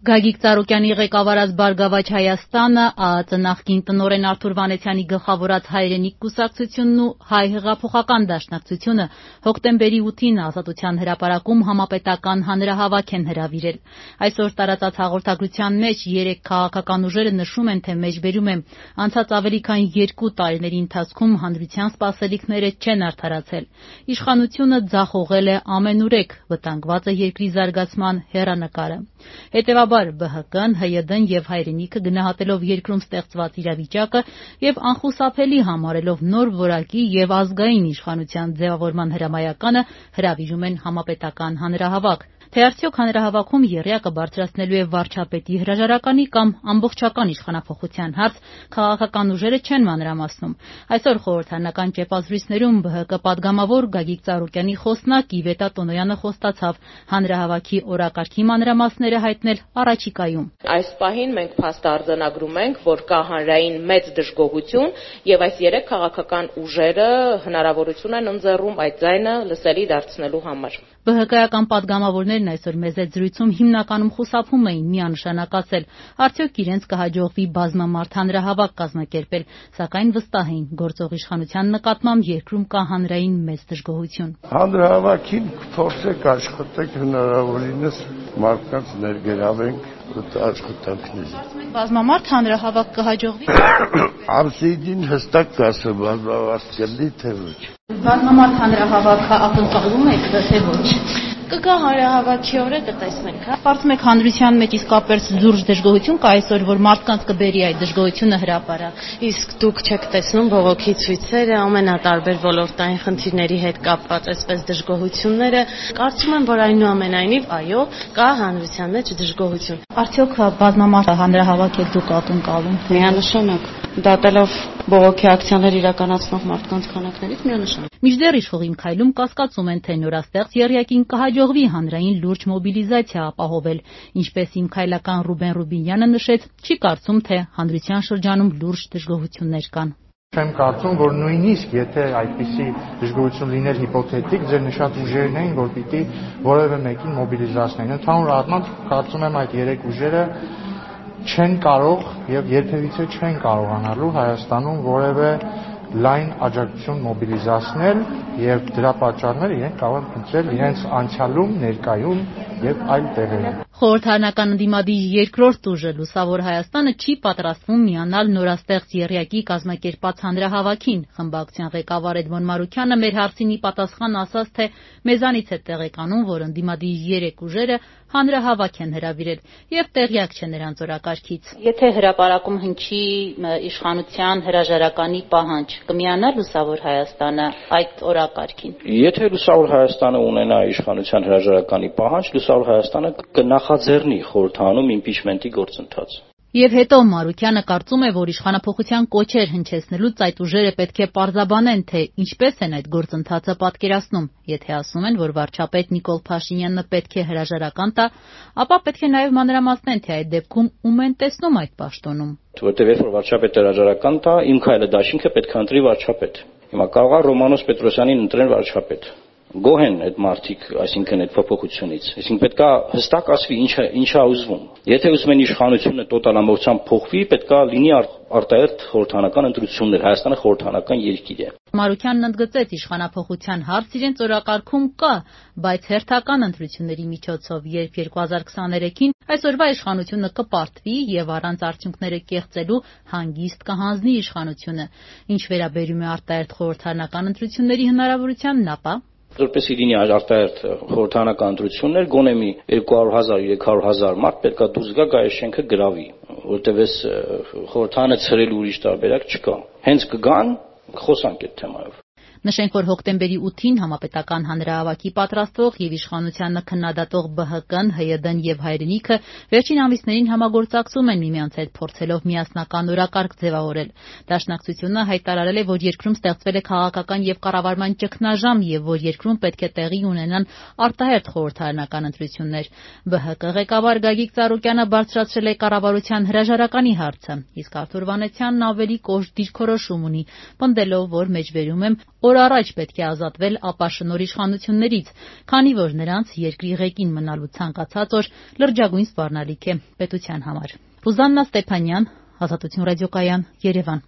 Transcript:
Գագիկ Ծառուկյանի ղեկավարած Բարգավաճ Հայաստանը, ԱԱԾ նախկին տնօրեն Արթուր Վանեցյանի գլխավորած Հայրենիք կուսակցությունն ու Հայ հեղափոխական դաշնակցությունը հոկտեմբերի 8-ին Ազատության հրապարակում համապետական հանրահավաք են հրավիրել։ Այսօր տարածած հաղորդագրության մեջ 3 քաղաքական ուժերը նշում են, թե մեջբերում է անցած ավելի քան 2 տարիների ընթացքում հանրության սպասելիքները չեն արդարացել։ Իշխանությունը ձախողել է ամենուրեք, վտանգված է երկրի զարգացման հեռանկարը։ Հետևաբար ԲՀԿ-ն, ՀՅԴ-ն եւ Հայրենիքը գնահատելով երկրում ստեղծված իրավիճակը եւ անխուսափելի համարելով նոր որակի եւ ազգային իշխանության ձևավորման հրամայականը հրավիրում են համապետական հանրահավաք։ Թե արդյոք հանրահավաքում եռյակը բարձրացնելու է վարչապետի հրաժարականի կամ ամբողջական իշխանափոխության հարց, քաղաքական ուժերը չեն մանրամասնում։ Այսօր խորհրդարանական ճեպազրույցներում ԲՀԿ պատգամավոր Գագիկ Ծառուկյանի խոսնակ Իվետա Տոնոյանը խոստացավ հանրահավաքի օրակարգի մանրամասները հայտնել առաջիկայում։ Այս պահին մենք փաստ արձանագրում ենք, որ կա հանրային մեծ դժգոհություն եւ այս 3 քաղաքական ուժերը հնարավորություն են ընձեռում այդ ձայնը լսելի դարձնելու համար։ ԲՀԿ-ական պատգամավորներն այսօր մեծ զրույցում հիմնականում խուսափում էին միանշանակ ասել, արդյոք իրենց կհաջողվի բազմամարդ հանրահավաք կազմակերպել, սակայն վստահ էին գործող իշխանության նկատմամբ երկրում կա հանրային մեծ դժգոհություն։ Հանրահավաքին փորձեք աշխատեք հնարավորինս մարդկանց ներգրավենք աշխատանքներին։ Բազմամարդ հանրահավաք կհաջողվի։ Ամսիդին հստակ կասեմ, բազմամարդ կլինի թե ոչ։ Բազմամարդ հանրահավաքը ակնկալում եք, թե ոչ։ Կգա հանրահավաքի օրը կտեսնենք, հա։ Կարծում եք հանրության մեջ իսկապես զուրջ դժգոհություն կա այսօր, որ մարդկանց կբերի այդ դժգոհությունը հրապարակ։ Իսկ դուք չեք տեսնում բողոքի ցույցերը, ամենատարբեր ոլորտային խնդիրների հետ կապված այսպես դժգոհությունները։ Կարծում եմ, որ այնուամենայնիվ, այո, կա հանրության մեջ դժգոհություն։ Արդյոք բազմամարդ հանրահավաք եք դուք ակնկալում։ Միանշանակ, դատելով բողոքի ակցիաներ իրականացնող մարդկանց քանակներից միանշանակ։ Մինչդեռ իշխողին քայլում կասկածում են, թե նորաստեղծ եռյակին կհաջողվի հանրային լուրջ մոբիլիզացիա ապահովել, ինչպես իմ քայլական Ռուբեն Ռուբինյանը նշեց, չի կարծում, թե հանրության շրջանում լուրջ դժգոհություններ կան։ Չեմ կարծում, որ նույնիսկ եթե այդպիսի դժգոհություն լիներ հիպոթետիկ, ձեր նշած ուժերն էին, որ պիտի որևէ մեկին մոբիլիզացնեն։ Ընդհանուր առմամբ կարծում եմ այդ 3 ուժերը չեն կարող եւ երբևիցե չեն կարողանալու Հայաստանում որևէ լայն աջակցություն մոբիլիզացնել եւ դրա պատճառները իրենք կարող են փնտրել իրենց անցյալում, ներկայում եւ այլ տեղերում։ Խորհրդարանական ընդդիմադիր երկրորդ ուժը Լուսավոր Հայաստանը չի պատրաստվում միանալ նորաստեղծ եռյակի կազմակերպած հանրահավաքին։ Խմբակցության ղեկավար Էդմոն Մարուքյանը մեր հարցինի պատասխան ասաց, թե մեզանից է տեղեկանում, որ ընդդիմադիր 3 ուժերը հանրահավաք են հրավիրել եւ տեղյակ չէ նրանց օրակարգից։ Եթե հրապարակում հնչի իշխանության հրաժարականի պահանջ, կմիանա Լուսավոր Հայաստանը այդ օրակարգին։ Եթե Լուսավոր Հայաստանը ունենա իշխանության հրաժարականի պահանջ, Լուսավոր Հայաստանը կնախաձեռնի խորհրդարանում իմպիչմենտի գործընթաց։ Եվ հետո Մարուքյանը կարծում է, որ իշխանափոխության կոչեր հնչեցնելուց այդ ուժերը պետք է պարզաբանեն, թե ինչպես են այդ գործընթացը պատկերացնում։ Եթե ասում են, որ վարչապետ Նիկոլ Փաշինյանը պետք է հրաժարական տա, ապա պետք է նաև մանրամասնեն, թե այդ դեպքում ում են տեսնում այդ պաշտոնում։ Որտեղ երբ որ վարչապետը հրաժարական տա, իմ քայլը դաշինքը պետք է ընտրի վարչապետ։ Հիմա կարող է Ռոմանոս Պետրոսյանին ընտրեն վարչապետ։ Գոհ են այդ մարդիկ, այսինքն այդ փոփոխությունից։ Այսինքն պետք է հստակ ասվի ինչա ուզվում։ Եթե ուզում են իշխանությունը տոտալ ամբողջությամբ փոխվի, պետք է լինի արտահերթ խորհրդարանական ընտրություններ։ Հայաստանը խորհրդարանական երկիր է։ Մարուքյանն ընդգծեց իշխանափոխության հարց իրենց օրակարգում կա, բայց հերթական ընտրությունների միջոցով, երբ 2023-ին այսօրվա իշխանությունը կպարտվի եւ առանց արդյունքները կեղծելու հանգիստ կհանձնի իշխանությունը։ Ինչ վերաբերում է արտահերթ խորհրդարանական ընտրությունների հնարավորությանն, ապա որպեսզի լինի արտահերթ խորհրդարանական ընտրություններ, գոնե մի 200,000-300,000 մարդ պետք է դուրս գա այս շենքը գրավի, որտեղ էս խորհրդարանը ցրելու ուրիշ տարբերակ չկա։ Հենց կգան, խոսանք այդ թեմայով։ Նշենք, որ հոկտեմբերի 8-ին համապետական հանրահավաքի պատրաստող եւ իշխանությանը քննադատող ԲՀԿ-ն, ՀՅԴ-ն եւ Հայրենիքը վերջին ամիսներին համագործակցում են միմյանց հետ, փորձելով միասնական օրակարգ ձևավորել։ Դաշնակցությունը հայտարարել է, որ երկրում ստեղծվել է քաղաքական եւ կառավարման ճգնաժամ եւ որ երկրում պետք է տեղի ունենան արտահերթ խորհրդարանական ընտրություններ։ ԲՀԿ ղեկավար Գագիկ Ծառուկյանը բարձրացրել է կառավարության հրաժարականի հարցը, իսկ Արթուր Վանեցյանն ավելի կոշտ դիրքորոշում ունի, պնդելով, որ մեջբերում է որ առաջ պետք է ազատվել ապաշնոր իշխանություններից, քանի որ նրանց երկրի ղեկին մնալու ցանկացած օր լրջագույն սպառնալիք է պետության համար։ Ռուզաննա Ստեփանյան, Ազատություն ռադիոկայան, Երևան։